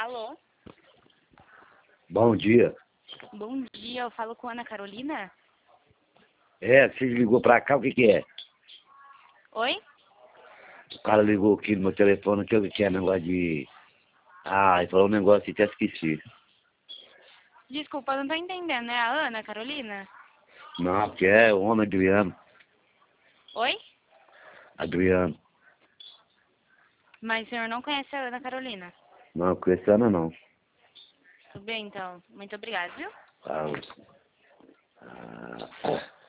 Alô? Bom dia. Bom dia, eu falo com Ana Carolina? É, você ligou pra cá, o que que é? Oi? O cara ligou aqui no meu telefone, que é negócio de... Ah, ele falou um negócio e até esqueci. Desculpa, eu não tô entendendo, é a Ana Carolina? Não, porque é o homem Adriano. Oi? Adriano. Mas o senhor não conhece a Ana Carolina? Não, conheço Ana não. Tudo bem, então. Muito obrigada, viu? Ah, ah,